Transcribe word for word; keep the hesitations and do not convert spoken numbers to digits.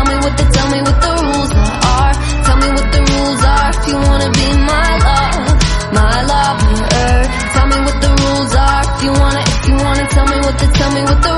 tell me what the, tell me what the rules are. Tell me what the rules are if you wanna be my love, my lover. Tell me what the rules are if you wanna, if you wanna tell me what the, tell me what the